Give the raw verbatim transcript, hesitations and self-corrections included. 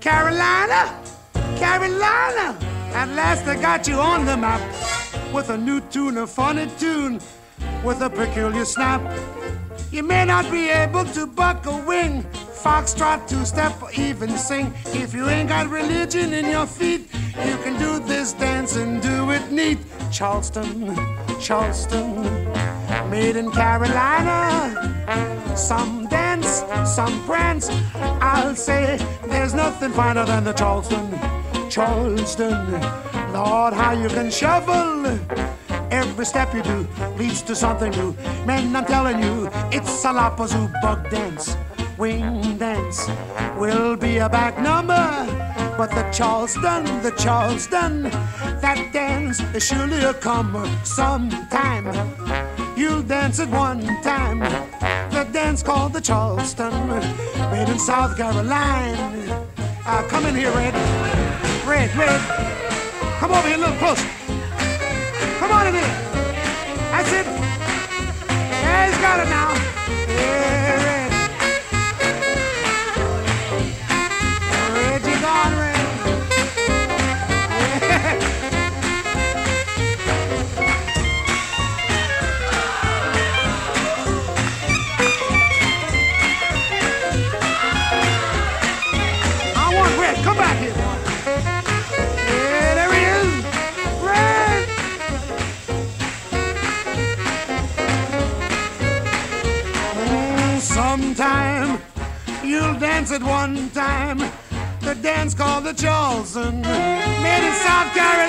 Carolina, Carolina, at last I got you on the map with a new tune, a funny tune with a peculiar snap. You may not be able to buck a wing, foxtrot, two-step, or even sing. If you ain't got religion in your feet, you can do this dance and do it neat. Charleston, Charleston, made in Carolina. Some dance, some prance. I'll say there's nothing finer than the Charleston, Charleston. Lord, how you can shuffle. Every step you do leads to something new. Man, I'm telling you, it's a Lapazoo bug dance, wing dance. Will be a back number, but the Charleston, the Charleston, that dance is surely a comer sometime. You'll dance it one time. The dance called the Charleston, made in South Carolina. Uh, come in here, Red. Red, Red. Come over here a little closer. Come on in here. That's it. Yeah, he's got it now. Yeah, Red. Red, you gone, Red. I want Red. Come back here. Yeah, there he is. Red. Sometime you'll dance it one time. The dance called the Charleston, made in South Carolina.